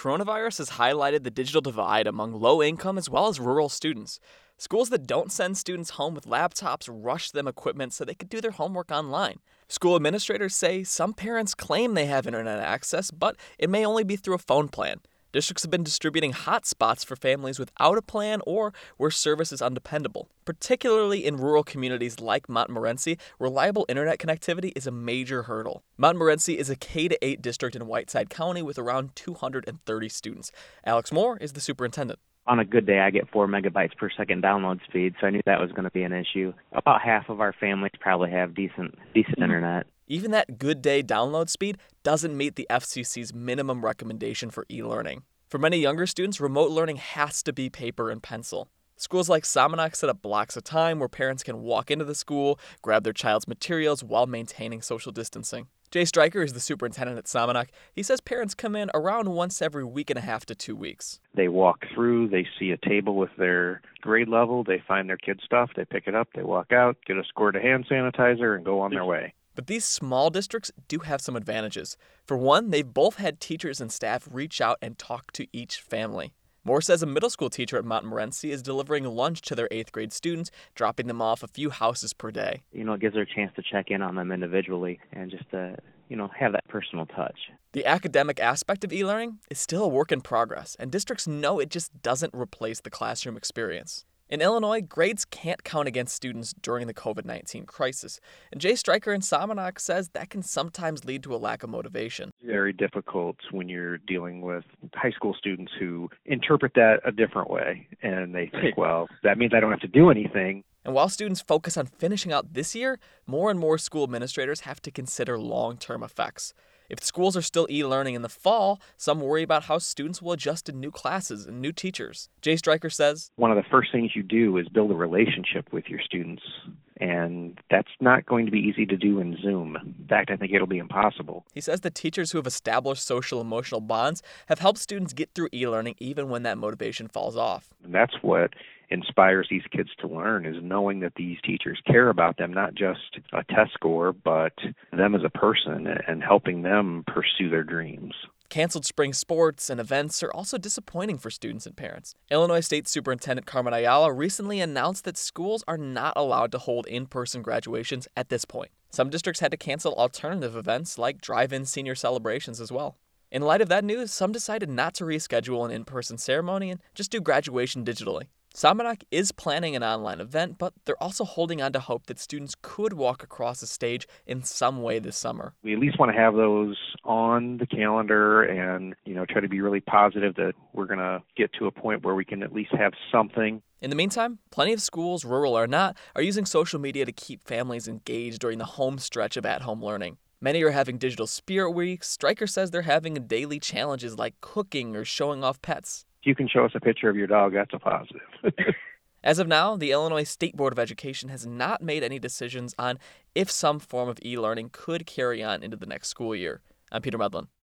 coronavirus has highlighted the digital divide among low-income as well as rural students. Schools that don't send students home with laptops rush them equipment so they could do their homework online. School administrators say some parents claim they have internet access, but it may only be through a phone plan. Districts have been distributing hotspots for families without a plan or where service is undependable. Particularly in rural communities like Montmorency, reliable internet connectivity is a major hurdle. Montmorency is a K-8 district in Whiteside County with around 230 students. Alex Moore is the superintendent. On a good day, I get 4 megabytes per second download speed, so I knew that was going to be an issue. About half of our families probably have decent internet. Even that good day download speed doesn't meet the FCC's minimum recommendation for e-learning. For many younger students, remote learning has to be paper and pencil. Schools like Somonauk set up blocks of time where parents can walk into the school, grab their child's materials while maintaining social distancing. Jay Stryker is the superintendent at Somonauk. He says parents come in around once every week and a half to 2 weeks. They walk through, they see a table with their grade level, they find their kid's stuff, they pick it up, they walk out, get a squirt of hand sanitizer, and go on their way. But these small districts do have some advantages. For one, they've both had teachers and staff reach out and talk to each family. Moore says a middle school teacher at Montmorency is delivering lunch to their 8th grade students, dropping them off a few houses per day. It gives her a chance to check in on them individually and just have that personal touch. The academic aspect of e-learning is still a work in progress, and districts know it just doesn't replace the classroom experience. In Illinois, grades can't count against students during the COVID-19 crisis, and Jay Stryker in Somonauk says that can sometimes lead to a lack of motivation. Very difficult when you're dealing with high school students who interpret that a different way, and they think, well, that means I don't have to do anything. And while students focus on finishing out this year, more and more school administrators have to consider long-term effects. If schools are still e-learning in the fall, some worry about how students will adjust to new classes and new teachers. Jay Stryker says, one of the first things you do is build a relationship with your students, and that's not going to be easy to do in Zoom. In fact, I think it'll be impossible. He says the teachers who have established social-emotional bonds have helped students get through e-learning even when that motivation falls off. And that's what inspires these kids to learn, is knowing that these teachers care about them, not just a test score, but them as a person and helping them pursue their dreams. Canceled spring sports and events are also disappointing for students and parents. Illinois State Superintendent Carmen Ayala recently announced that schools are not allowed to hold in-person graduations at this point. Some districts had to cancel alternative events like drive-in senior celebrations as well. In light of that news, some decided not to reschedule an in-person ceremony and just do graduation digitally. Somonauk is planning an online event, but they're also holding on to hope that students could walk across the stage in some way this summer. We at least want to have those on the calendar and, try to be really positive that we're going to get to a point where we can at least have something. In the meantime, plenty of schools, rural or not, are using social media to keep families engaged during the home stretch of at-home learning. Many are having digital spirit weeks. Stryker says they're having daily challenges like cooking or showing off pets. If you can show us a picture of your dog, that's a positive. As of now, the Illinois State Board of Education has not made any decisions on if some form of e-learning could carry on into the next school year. I'm Peter Medlin.